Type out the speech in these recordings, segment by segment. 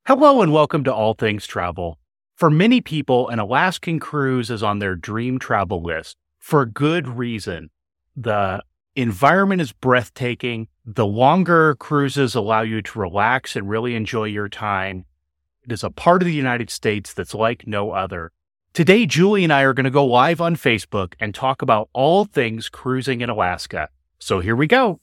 Hello and welcome to All Things Travel. For many people, an Alaskan cruise is on their dream travel list for good reason. The environment is breathtaking. The longer cruises allow you to relax and really enjoy your time. It is a part of the United States that's like no other. Today, Julie and I are going to go live on Facebook and talk about all things cruising in Alaska. So here we go.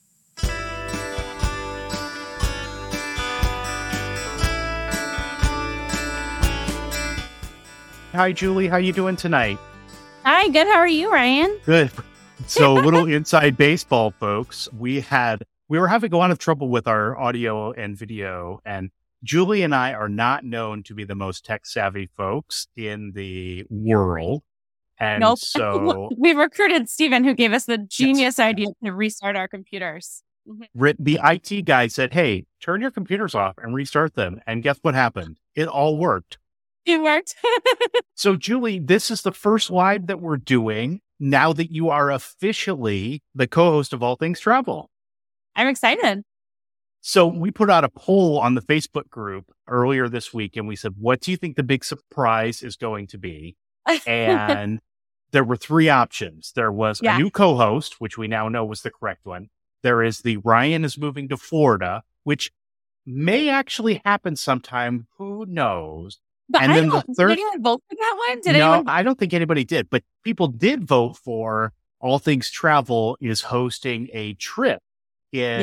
Hi, Julie. How you doing tonight? Hi, good. How are you, Ryan? Good. So, a little inside baseball, folks. We were having a lot of trouble with our audio and video, and Julie and I are not known to be the most tech savvy folks in the world. And Nope. so We recruited Steven, who gave us the genius idea to restart our computers. the IT guy said, "Hey, turn your computers off and restart them." And guess what happened? It all worked. It worked. So, Julie, this is the first live that we're doing now that you are officially the co-host of All Things Travel. I'm excited. So we put out a poll on the Facebook group earlier this week, and we said, what do you think the big surprise is going to be? And there were three options. There was a new co-host, which we now know was the correct one. There is the Ryan is moving to Florida, which may actually happen sometime. Who knows? But And then the did third- anyone vote for that one? No, I don't think anybody did, but people did vote for All Things Travel is hosting a trip in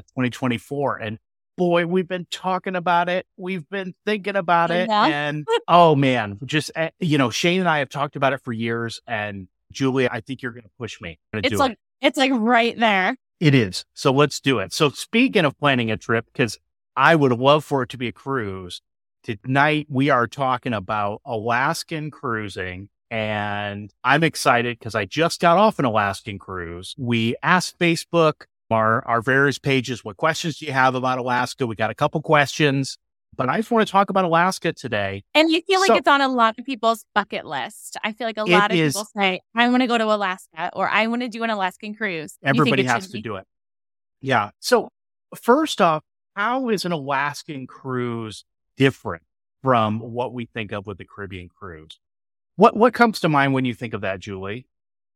2024. And boy, we've been talking about it. We've been thinking about it. And oh man, just, Shane and I have talked about it for years. And Julia, I think you're going to push me. It's like right there. It is. So let's do it. So speaking of planning a trip, because I would love for it to be a cruise, tonight we are talking about Alaskan cruising. And I'm excited because I just got off an Alaskan cruise. We asked Facebook, our various pages, what questions do you have about Alaska? We got a couple questions, but I just want to talk about Alaska today. And you feel like it's on a lot of people's bucket list. I feel like a lot of people say, I want to go to Alaska or I want to do an Alaskan cruise. Everybody has to do it. Yeah. So first off, how is an Alaskan cruise different from what we think of with the Caribbean cruise? What comes to mind when you think of that, Julie?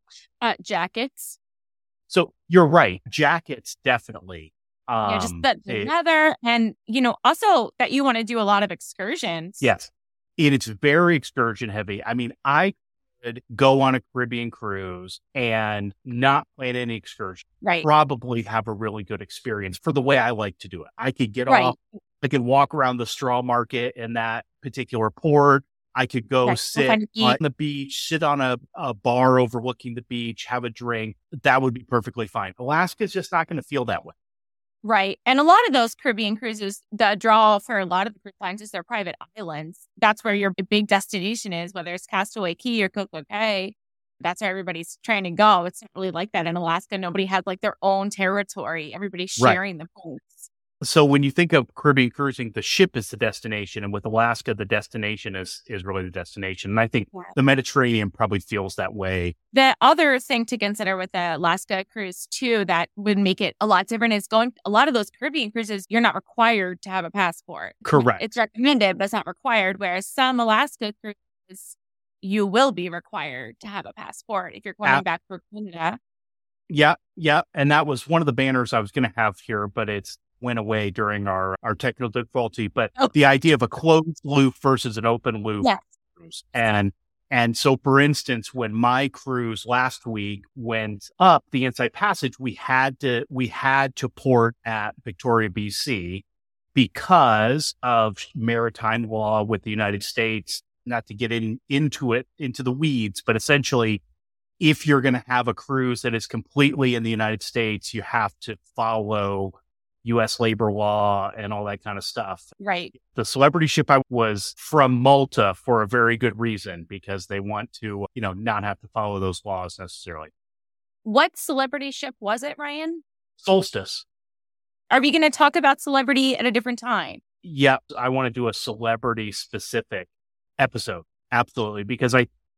Jackets. So you're right. Jackets, definitely. Just the weather and, also that you want to do a lot of excursions. Yes. It's very excursion heavy. I mean, I could go on a Caribbean cruise and not plan any excursion. Right. Probably have a really good experience for the way I like to do it. I could get off. I could walk around the straw market in that particular port. I could go sit on the beach, sit on a bar overlooking the beach, have a drink. That would be perfectly fine. Alaska's just not going to feel that way. Right. And a lot of those Caribbean cruises, the draw for a lot of the cruise lines is their private islands. That's where your big destination is, whether it's Castaway Cay or Coco Cay. That's where everybody's trying to go. It's not really like that in Alaska. Nobody has like their own territory. Everybody's sharing the boats. So when you think of Caribbean cruising, the ship is the destination. And with Alaska, the destination is really the destination. And I think the Mediterranean probably feels that way. The other thing to consider with the Alaska cruise, too, that would make it a lot different is a lot of those Caribbean cruises, you're not required to have a passport. Correct. It's recommended, but it's not required. Whereas some Alaska cruises, you will be required to have a passport if you're going back for Canada. Yeah. And that was one of the banners I was going to have here, but it's went away during our technical difficulty, but the idea of a closed loop versus an open loop. Cruise. And so, for instance, when my cruise last week went up the Inside Passage, we had to port at Victoria, BC because of maritime law with the United States, not to get into the weeds, but essentially, if you're going to have a cruise that is completely in the United States, you have to follow U.S. labor law and all that kind of stuff. Right. The celebrity ship I was from Malta for a very good reason, because they want to, not have to follow those laws necessarily. What celebrity ship was it, Ryan? Solstice. Are we going to talk about celebrity at a different time? Yeah, I want to do a celebrity specific episode. Absolutely. Because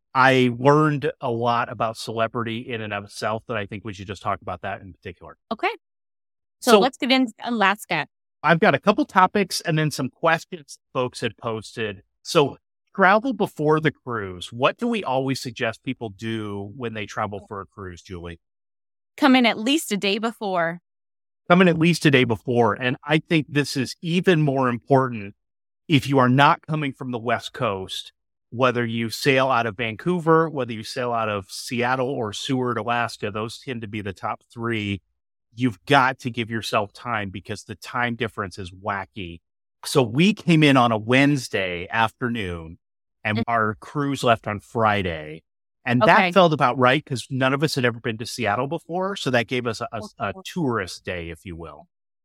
I learned a lot about celebrity in and of itself that I think we should just talk about that in particular. Okay. So let's get into Alaska. I've got a couple topics and then some questions folks had posted. So travel before the cruise. What do we always suggest people do when they travel for a cruise, Julie? Come in at least a day before. Come in at least a day before. And I think this is even more important if you are not coming from the West Coast, whether you sail out of Vancouver, whether you sail out of Seattle or Seward, Alaska. Those tend to be the top three. You've got to give yourself time because the time difference is wacky. So we came in on a Wednesday afternoon and our cruise left on Friday. And that felt about right because none of us had ever been to Seattle before. So that gave us a tourist day, if you will.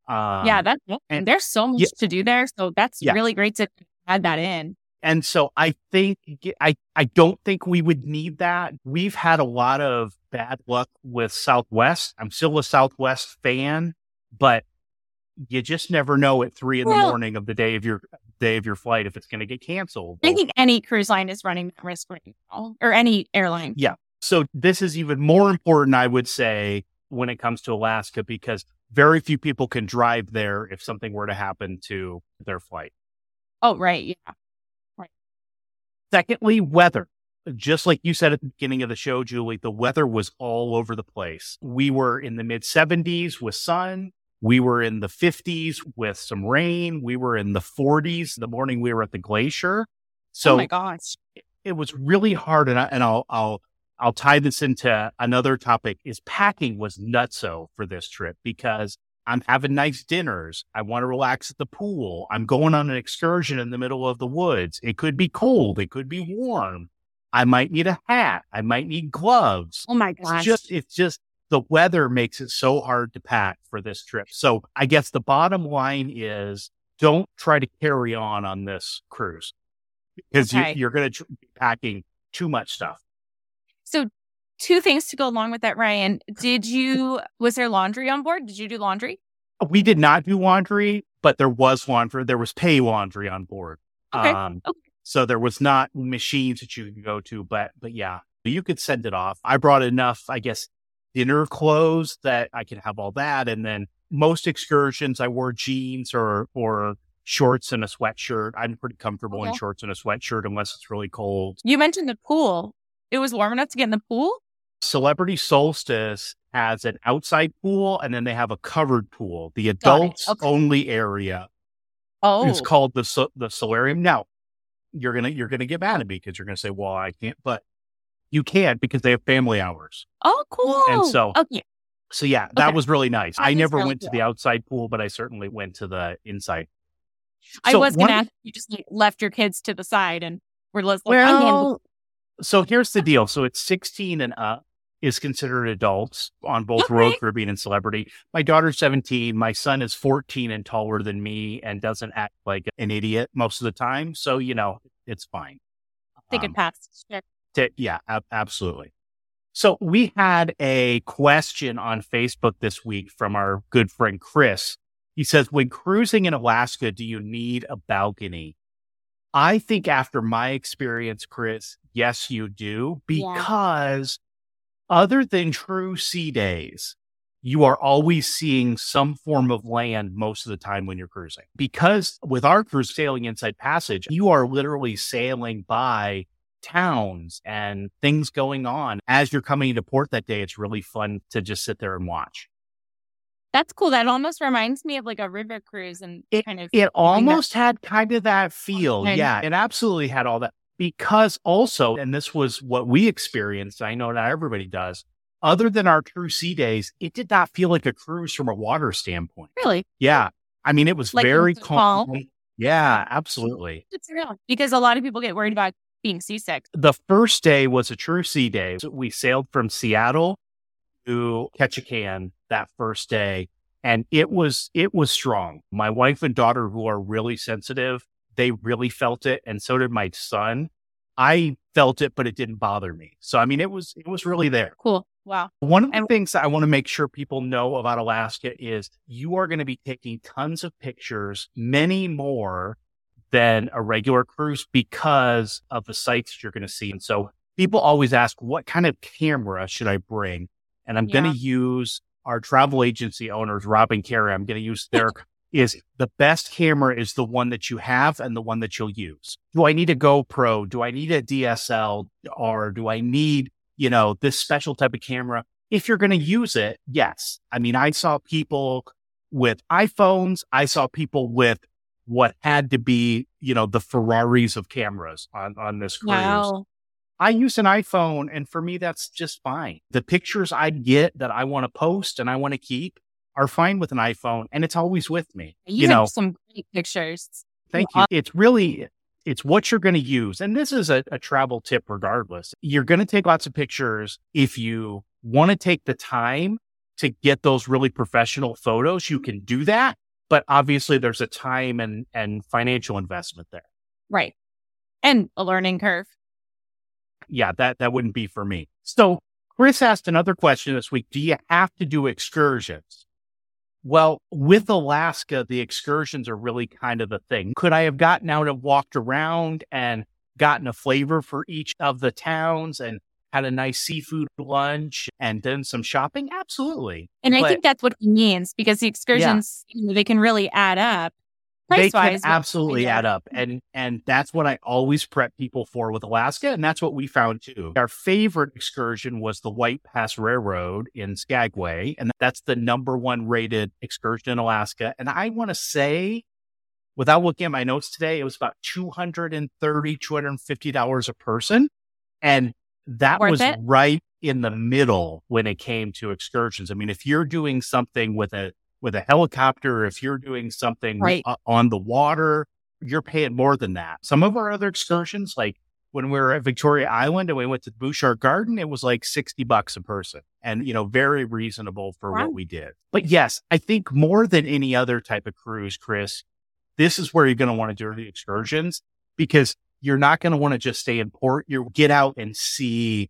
And there's so much to do there. So that's really great to add that in. And so I think, I don't think we would need that. We've had a lot of bad luck with Southwest. I'm still a Southwest fan, but you just never know at 3 a.m. of the day of your flight if it's going to get canceled. I think any cruise line is running that risk right now, or any airline. Yeah. So this is even more important, I would say, when it comes to Alaska, because very few people can drive there if something were to happen to their flight. Oh, right. Yeah. Right. Secondly, weather. Just like you said at the beginning of the show, Julie, the weather was all over the place. We were in the mid 70s with sun. We were in the 50s with some rain. We were in the 40s the morning we were at the glacier. So oh my gosh, it was really hard. And I'll tie this into another topic is packing was nutso for this trip because I'm having nice dinners. I want to relax at the pool. I'm going on an excursion in the middle of the woods. It could be cold. It could be warm. I might need a hat. I might need gloves. Oh my gosh. It's just the weather makes it so hard to pack for this trip. So I guess the bottom line is don't try to carry on this cruise because you're going to be packing too much stuff. So 2 things to go along with that, Ryan. Was there laundry on board? Did you do laundry? We did not do laundry, but there was laundry. There was pay laundry on board. Okay. So there was not machines that you could go to, but yeah, you could send it off. I brought enough, I guess, dinner clothes that I could have all that. And then most excursions, I wore jeans or shorts and a sweatshirt. I'm pretty comfortable in shorts and a sweatshirt unless it's really cold. You mentioned the pool. It was warm enough to get in the pool? Celebrity Solstice has an outside pool and then they have a covered pool. The adults only area is called the solarium. Now, you're gonna get mad at me because you're gonna say, well, I can't, but you can because they have family hours. Oh, cool. And so that was really nice. I never went to the outside pool, but I certainly went to the inside. I was going to ask, you just left your kids to the side and were listening. So here's the deal. So it's 16 and up is considered adults on both Royal Caribbean and Celebrity. My daughter's 17. My son is 14 and taller than me and doesn't act like an idiot most of the time. So, it's fine. They could pass. Yeah, absolutely. So we had a question on Facebook this week from our good friend, Chris. He says, when cruising in Alaska, do you need a balcony? I think after my experience, Chris, yes, you do, because other than true sea days, you are always seeing some form of land most of the time when you're cruising. Because with our cruise sailing Inside Passage, you are literally sailing by towns and things going on. As you're coming into port that day, it's really fun to just sit there and watch. That's cool. That almost reminds me of like a river cruise and it almost had kind of that feel. Yeah, it absolutely had all that. Because also, and this was what we experienced, I know not everybody does, other than our true sea days, it did not feel like a cruise from a water standpoint. Really? Yeah. I mean, it was like very calm. Yeah, absolutely. It's real. Because a lot of people get worried about being seasick. The first day was a true sea day. So we sailed from Seattle to Ketchikan that first day. And it was strong. My wife and daughter, who are really sensitive, they really felt it. And so did my son. I felt it, but it didn't bother me. So, I mean, it was really there. Cool. Wow. One of the things that I want to make sure people know about Alaska is you are going to be taking tons of pictures, many more than a regular cruise because of the sights you're going to see. And so people always ask, what kind of camera should I bring? And I'm going to use our travel agency owners, Rob and Carrie. I'm going to use their is the best camera is the one that you have and the one that you'll use. Do I need a GoPro? Do I need a DSL? Or do I need, this special type of camera? If you're going to use it, yes. I mean, I saw people with iPhones. I saw people with what had to be, the Ferraris of cameras on this cruise. Wow. I use an iPhone, and for me, that's just fine. The pictures I get that I want to post and I want to keep are fine with an iPhone, and it's always with me. You have some great pictures. Thank you. It's what you're going to use. And this is a travel tip regardless. You're going to take lots of pictures. If you want to take the time to get those really professional photos, you can do that. But obviously there's a time and financial investment there. Right. And a learning curve. Yeah, that wouldn't be for me. So Chris asked another question this week. Do you have to do excursions? Well, with Alaska, the excursions are really kind of the thing. Could I have gotten out and walked around and gotten a flavor for each of the towns and had a nice seafood lunch and done some shopping? Absolutely. And I think that's what he means, because the excursions, they can really add up. They can absolutely add up. And that's what I always prep people for with Alaska. And that's what we found too. Our favorite excursion was the White Pass Railroad in Skagway. And that's the #1 rated excursion in Alaska. And I want to say, without looking at my notes today, it was about $230, $250 a person. And that was right in the middle when it came to excursions. I mean, if you're doing something with a helicopter, if you're doing something on the water, you're paying more than that. Some of our other excursions, like when we were at Victoria Island and we went to the Bouchard Garden, it was like $60 a person and, very reasonable for what we did. But yes, I think more than any other type of cruise, Chris, this is where you're going to want to do the excursions, because you're not going to want to just stay in port. You get out and see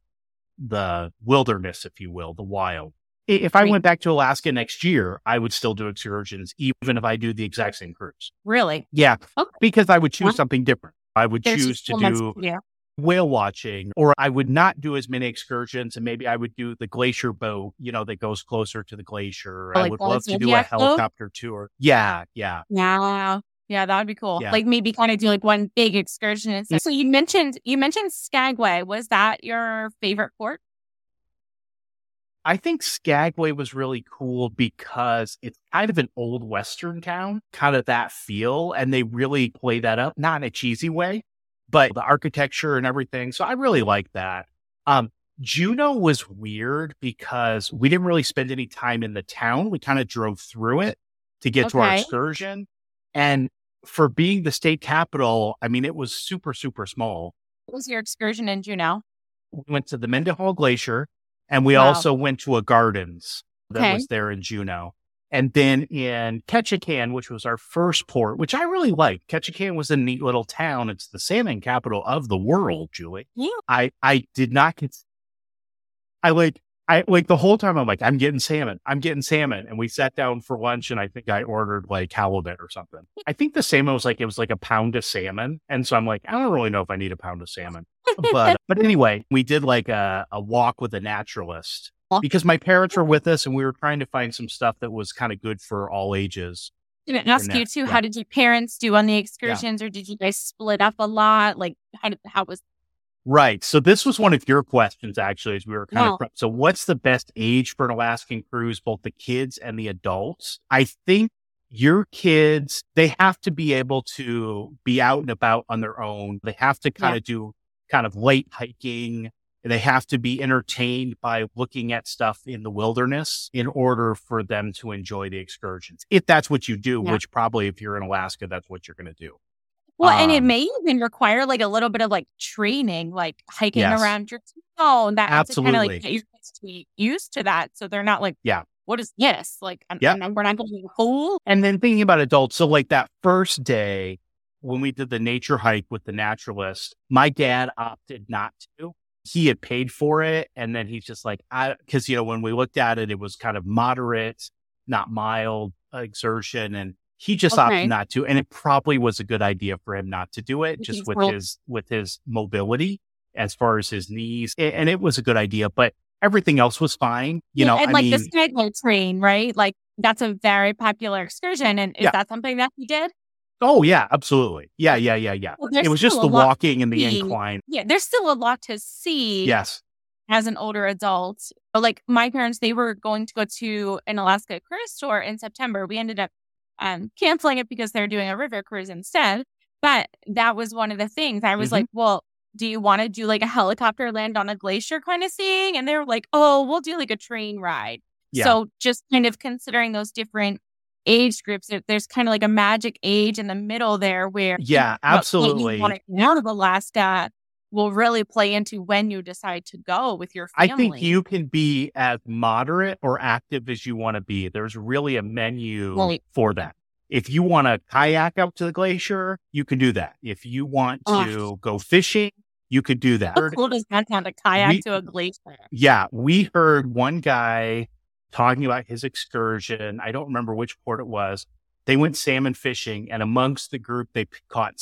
the wilderness, if you will, the wild. If I went back to Alaska next year, I would still do excursions, even if I do the exact same cruise. Really? Yeah. Okay. Because I would choose something different. I would choose to do whale watching, or I would not do as many excursions, and maybe I would do the glacier boat, that goes closer to the glacier. I would love to do a helicopter tour. Yeah. Yeah, that would be cool. Yeah. Like maybe kind of do like one big excursion. So you mentioned Skagway. Was that your favorite port? I think Skagway was really cool because it's kind of an old Western town, kind of that feel. And they really play that up, not in a cheesy way, but the architecture and everything. So I really like that. Juneau was weird because we didn't really spend any time in the town. We kind of drove through it to get to our excursion. And for being the state capital, I mean, it was super, super small. What was your excursion in Juneau? We went to the Mendenhall Glacier. And we also went to a gardens that was there in Juneau. And then in Ketchikan, which was our first port, which I really liked. Ketchikan was a neat little town. It's the salmon capital of the world, Julie. Yeah. I did not get, I like the whole time I'm like, I'm getting salmon. And we sat down for lunch and I think I ordered like halibut or something. I think the salmon was like, it was like a pound of salmon. And so I'm like, I don't really know if I need a pound of salmon. But anyway, we did like a walk with a naturalist because my parents were with us and we were trying to find some stuff that was kind of good for all ages. Did I ask you too, how did your parents do on the excursions or did you guys split up a lot? Like how was Right. So this was one of your questions, actually, as we were kind of. So what's the best age for an Alaskan cruise, both the kids and the adults? I think your kids, they have to be able to be out and about on their own. They have to kind of do kind of late hiking. They have to be entertained by looking at stuff in the wilderness in order for them to enjoy the excursions. If that's what you do, which probably if you're in Alaska, that's what you're going to do. Well, and it may even require like a little bit of like training, like hiking around your town. That absolutely to kind of like get your kids to be used to that, so they're not like, what is this? Like, we're not going to the pool. And then thinking about adults, so like that first day when we did the nature hike with the naturalist, my dad opted not to. He had paid for it, and then he's just like, because when we looked at it, it was kind of moderate, not mild exertion, and he just opted not to, and it probably was a good idea for him not to do it, just with his mobility as far as his knees, and it was a good idea. But Everything else was fine. You know, and I like the mean, Straggler train, right? Like that's a very popular excursion. And is that something that you did? Oh yeah, absolutely. Yeah. Well, It there's was just still a the lot walking and to the see. incline. Yeah, there's still a lot to see Yes. as an older adult. But like my parents, they were going to go to an Alaska cruise tour in September. We ended up canceling it because they're doing a river cruise instead. But that was one of the things. I was like, well, do you want to do like a helicopter land on a glacier kind of thing? And they were like, oh, we'll do like a train ride. Yeah. So just kind of considering those different age groups, there's kind of like a magic age in the middle there where absolutely. what you want to get out of Alaska will really play into when you decide to go with your family. I think you can be as moderate or active as you want to be. There's really a menu for that. If you want to kayak out to the glacier, you can do that. If you want to go fishing, you could do that. How cool does that sound, to kayak to a glacier? Yeah, we heard one guy talking about his excursion. I don't remember which port it was. They went salmon fishing, and amongst the group, they caught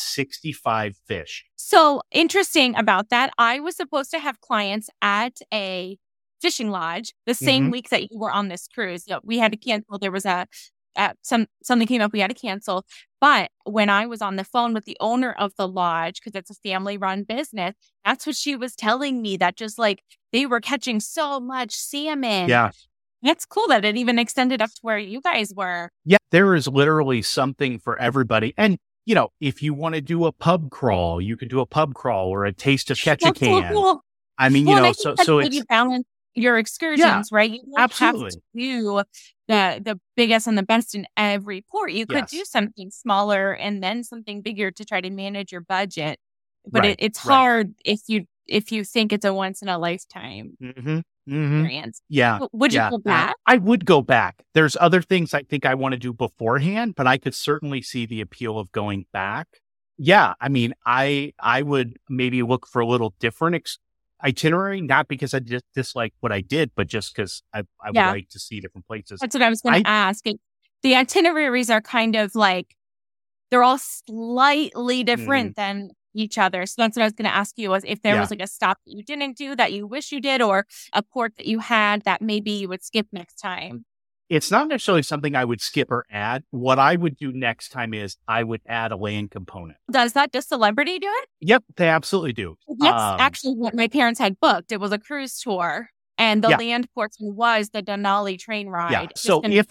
65 fish. So interesting about that. I was supposed to have clients at a fishing lodge the same week that you were on this cruise. We had to cancel. There was something came up. We had to cancel. But when I was on the phone with the owner of the lodge, because it's a family-run business, that's what she was telling me, that just like they were catching so much salmon. Yeah. That's cool that it even extended up to where you guys were. Yeah, there is literally something for everybody. And, you know, if you want to do a pub crawl, you can do a pub crawl or a taste of Ketchikan. Cool. I mean, you know, so it's... you balance your excursions, right? You don't absolutely. have to do the biggest and the best in every port. You could do something smaller and then something bigger to try to manage your budget. But it's hard if you think it's a once in a lifetime experience. Yeah. Would you go back? I would go back. There's other things I think I want to do beforehand, but I could certainly see the appeal of going back. Yeah. I mean, I would maybe look for a little different itinerary, not because I just dislike what I did, but just because I would like to see different places. That's what I was going to ask. The itineraries are kind of like, they're all slightly different than each other. So that's what I was going to ask you, was if there was like a stop that you didn't do that you wish you did, or a port that you had that maybe you would skip next time. It's not necessarily something I would skip or add. What I would do next time is I would add a land component. Does Celebrity do it? Yep, they absolutely do. That's actually what my parents had booked. It was a cruise tour, and the land portion was the Denali train ride. Yeah. So if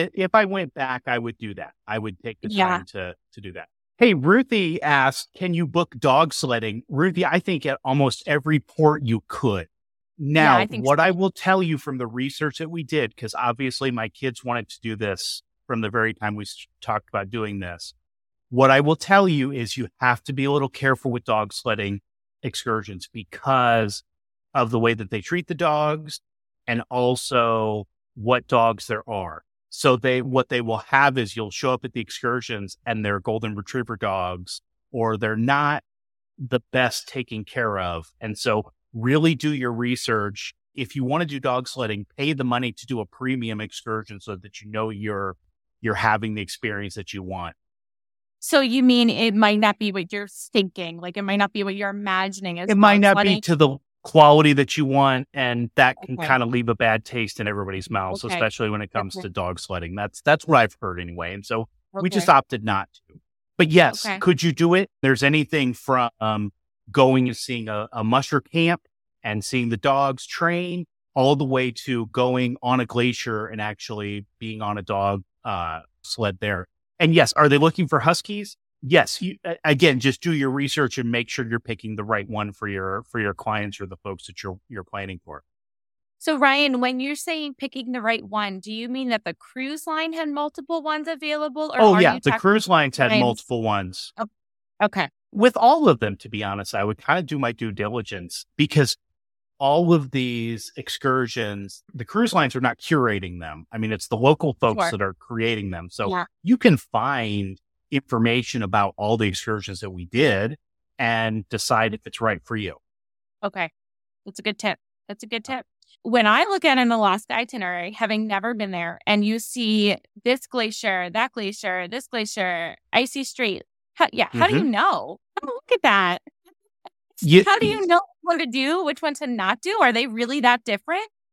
I went back, I would do that. I would take the time to do that. Hey, Ruthie asked, can you book dog sledding? Ruthie, I think at almost every port you could. Now, I will tell you from the research that we did, because obviously my kids wanted to do this from the very time we talked about doing this. What I will tell you is you have to be a little careful with dog sledding excursions because of the way that they treat the dogs and also what dogs there are. So what they will have is you'll show up at the excursions and they're golden retriever dogs, or they're not the best taken care of. And so really do your research. If you want to do dog sledding, pay the money to do a premium excursion so that you know you're having the experience that you want. So you mean it might not be what you're thinking, like it might not be what you're imagining. It might not be to the quality that you want, and that can kind of leave a bad taste in everybody's mouths, especially when it comes to dog sledding. That's what I've heard anyway. And so we just opted not to. But yes, could you do it? There's anything from going and seeing a musher camp and seeing the dogs train, all the way to going on a glacier and actually being on a dog sled there. And yes, are they looking for huskies? Yes. Again, just do your research and make sure you're picking the right one for your clients or the folks that you're planning for. So Ryan, when you're saying picking the right one, do you mean that the cruise line had multiple ones available? Or the cruise lines had multiple ones. Oh, okay. With all of them, to be honest, I would kind of do my due diligence, because all of these excursions, the cruise lines are not curating them. I mean, it's the local folks that are creating them. So you can find information about all the excursions that we did and decide if it's right for you. Okay. That's a good tip. When I look at an Alaska itinerary, having never been there, and you see this glacier, that glacier, this glacier, icy strait, how do you know? Look at that. How do you know what to do, which one to not do? Are they really that different?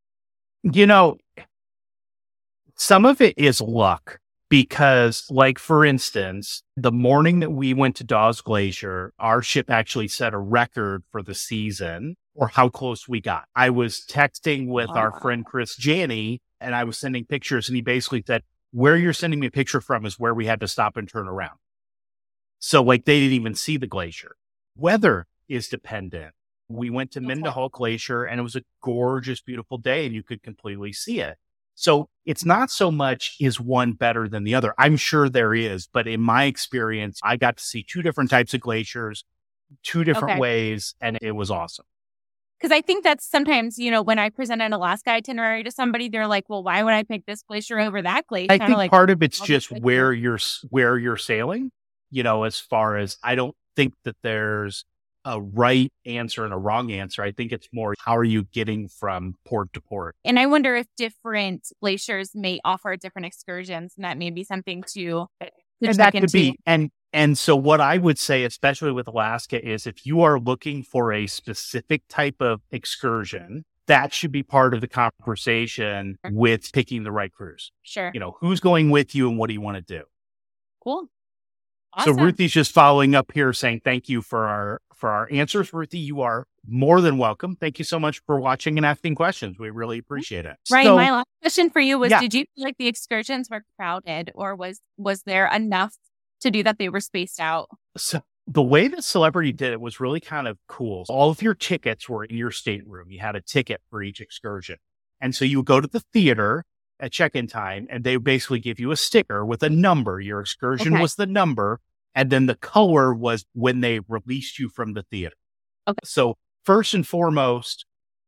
Some of it is luck because, like, for instance, the morning that we went to Dawes Glacier, our ship actually set a record for the season or how close we got. I was texting with our friend Chris Janney, and I was sending pictures, and he basically said, where you're sending me a picture from is where we had to stop and turn around. So, like, they didn't even see the glacier. Weather is dependent. We went to Mindahult Glacier, and it was a gorgeous, beautiful day, and you could completely see it. So it's not so much is one better than the other. I'm sure there is, but in my experience, I got to see two different types of glaciers, two different ways, and it was awesome. Because I think that's sometimes, when I present an Alaska itinerary to somebody, they're like, well, why would I pick this glacier over that glacier? I think part of it's just where you're sailing, as far as I don't think that there's a right answer and a wrong answer. I think it's more, how are you getting from port to port? And I wonder if different glaciers may offer different excursions, and that may be something to check into. And so what I would say, especially with Alaska, is if you are looking for a specific type of excursion, that should be part of the conversation with picking the right cruise. Sure. Who's going with you and what do you want to do? Cool. Awesome. So Ruthie's just following up here saying thank you for our answers. Ruthie, you are more than welcome. Thank you so much for watching and asking questions. We really appreciate it. Right. So, my last question for you was, did you feel like the excursions were crowded, or was there enough to do that they were spaced out? So the way that Celebrity did it was really kind of cool. All of your tickets were in your stateroom. You had a ticket for each excursion. And so you would go to the theater at check-in time, and they basically give you a sticker with a number. Your excursion was the number, and then the color was when they released you from the theater. Okay. So first and foremost,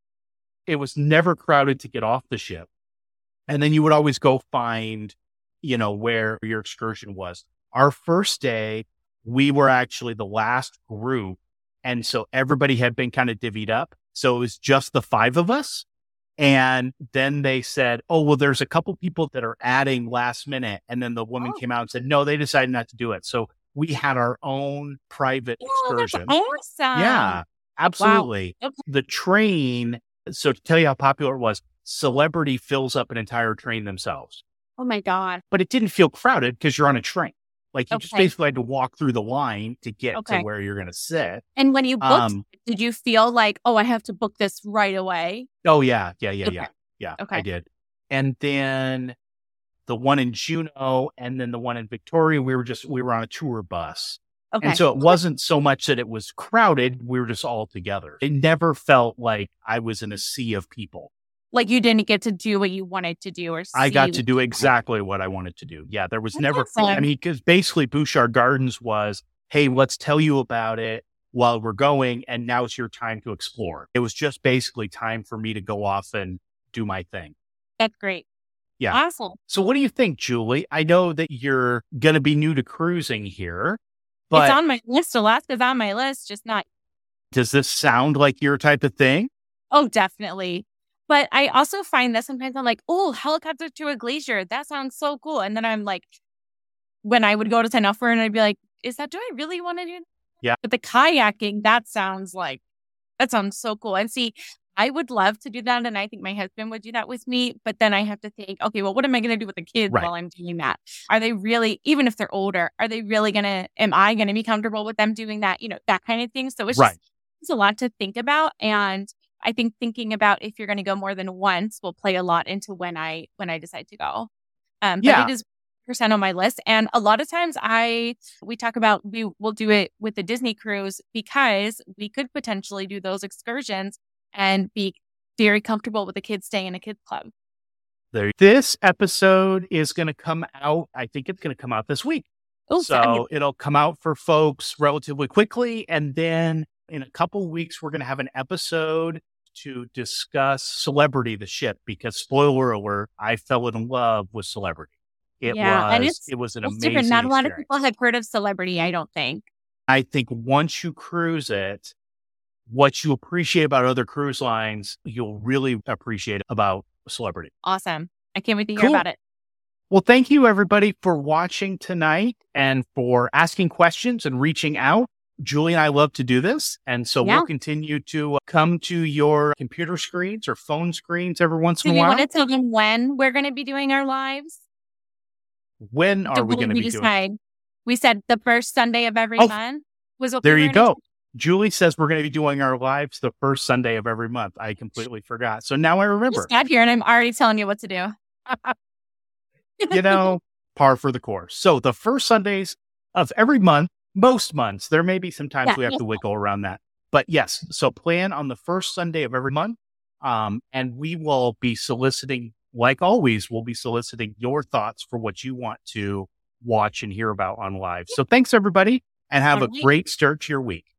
it was never crowded to get off the ship. And then you would always go find, where your excursion was. Our first day, we were actually the last group. And so everybody had been kind of divvied up. So it was just the 5 of us. And then they said, oh, well, there's a couple people that are adding last minute. And then the woman came out and said, no, they decided not to do it. So we had our own private excursion. That's awesome. Yeah, absolutely. Wow. Okay. The train. So to tell you how popular it was, Celebrity fills up an entire train themselves. Oh my God. But it didn't feel crowded because you're on a train. Like you just basically had to walk through the line to get to where you're going to sit. And when you booked, did you feel like, oh, I have to book this right away? Oh, yeah. Okay. I did. And then the one in Juneau and then the one in Victoria, we were on a tour bus. Okay. And so it wasn't so much that it was crowded. We were just all together. It never felt like I was in a sea of people. Like you didn't get to do what you wanted to do, or I got to do exactly what I wanted to do. Yeah, there was never, because basically Bouchard Gardens was, hey, let's tell you about it while we're going, and now it's your time to explore. It was just basically time for me to go off and do my thing. That's great. Yeah. Awesome. So what do you think, Julie? I know that you're going to be new to cruising here, but it's on my list. Alaska's on my list, just not. Does this sound like your type of thing? Oh, definitely. But I also find that sometimes I'm like, oh, helicopter to a glacier. That sounds so cool. And then I'm like, when I would go to sign up for it, and I'd be like, do I really want to do that? Yeah. But the kayaking, that sounds so cool. And see, I would love to do that. And I think my husband would do that with me. But then I have to think, okay, well, what am I going to do with the kids while I'm doing that? Are they really, even if they're older, am I going to be comfortable with them doing that? That kind of thing. So it's a lot to think about. And I think thinking about if you're going to go more than once will play a lot into when I decide to go. But it is % on my list. And a lot of times we talk about, we will do it with the Disney cruise because we could potentially do those excursions and be very comfortable with the kids staying in a kids club. This episode is going to come out. I think it's going to come out this week. Oh, so it'll come out for folks relatively quickly. And then in a couple of weeks, we're going to have an episode to discuss Celebrity, the ship, because spoiler alert, I fell in love with Celebrity. It was an amazing different. Not a lot of experience. people have heard of Celebrity, I don't think. I think once you cruise it, what you appreciate about other cruise lines, you'll really appreciate about Celebrity. Awesome. I can't wait to hear about it. Well, thank you everybody for watching tonight and for asking questions and reaching out. Julie and I love to do this. And so we'll continue to come to your computer screens or phone screens every once in a while. Do you want to tell them when we're going to be doing our lives? When are we going to be doing? We said the first Sunday of every month was what there you go. Julie says we're going to be doing our lives the first Sunday of every month. I completely forgot. So now I remember. I just got here and I'm already telling you what to do. Par for the course. So the first Sundays of every month, most months, there may be some times we have to wiggle around that. But yes, so plan on the first Sunday of every month. And we will be soliciting, like always, we'll be soliciting your thoughts for what you want to watch and hear about on live. So thanks, everybody, and have a great start to your week.